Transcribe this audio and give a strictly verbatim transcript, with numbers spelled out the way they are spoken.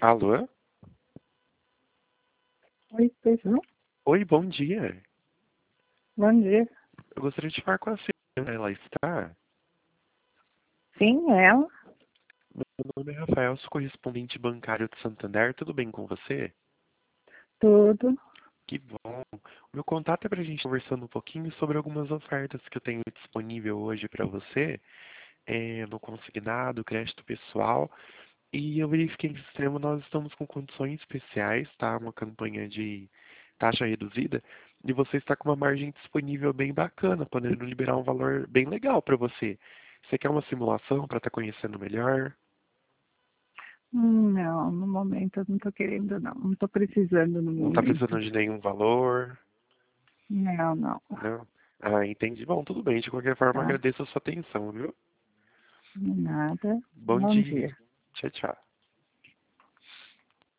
Alô? Oi, pessoal. Oi, bom dia. Bom dia. Eu gostaria de falar com a senhora. Ela está? Sim, é ela? Meu nome é Rafael, sou correspondente bancário de Santander. Tudo bem com você? Tudo. Que bom. O meu contato é para a gente conversando um pouquinho sobre algumas ofertas que eu tenho disponível hoje para você, é, no consignado, crédito pessoal. E eu verifiquei que no sistema nós estamos com condições especiais, tá? Uma campanha de taxa reduzida. E você está com uma margem disponível bem bacana, podendo liberar um valor bem legal para você. Você quer uma simulação para estar conhecendo melhor? Hum, Não, no momento eu não tô querendo, não. Não tô precisando no Não está momento. precisando de nenhum valor? Não, não. Não? Ah, entendi. Bom, tudo bem. De qualquer forma, Tá? agradeço a sua atenção, viu? Nada. Bom Bom dia. dia. Tchau, tchau.